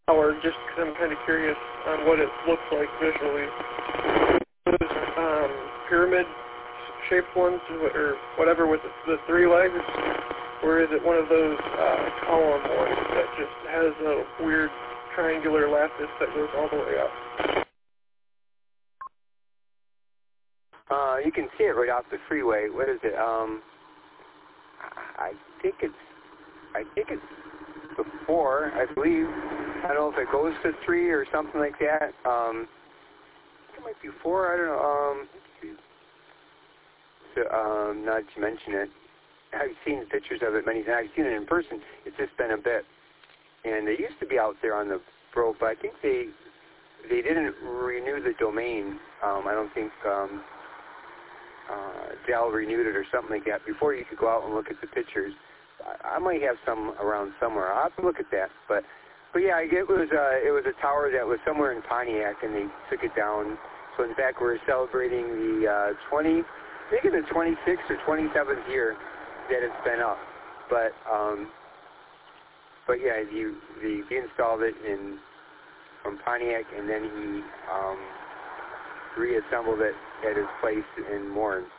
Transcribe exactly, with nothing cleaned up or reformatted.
tower, just because I'm kind of curious on what it looks like visually. Those um, pyramid-shaped ones, or whatever, with the, the three legs, or is it one of those uh, column ones that just has a weird triangular lattice that goes all the way up? Uh, you can see it right off the freeway. What is it? Um, I think it's, I think it's before, I believe. I don't know if it goes to three or something like that. Um, it might be four. I don't know. Um, so, um, not to mention it, I've seen pictures of it many times. I've seen it in person. It's just been a bit. And they used to be out there on the Broke, but I think they they didn't renew the domain. Um, I don't think um, uh, Dell renewed it or something like that. Before you could go out and look at the pictures. I, I might have some around somewhere. I'll have to look at that. But but yeah, it was uh, it was a tower that was somewhere in Pontiac, and they took it down. So in fact, we're celebrating the uh, twenty, I think it's the twenty-sixth or twenty-seventh year that it's been up. But um, but yeah, you the, he installed it in from Pontiac, and then he um, reassembled it at his place in Morin.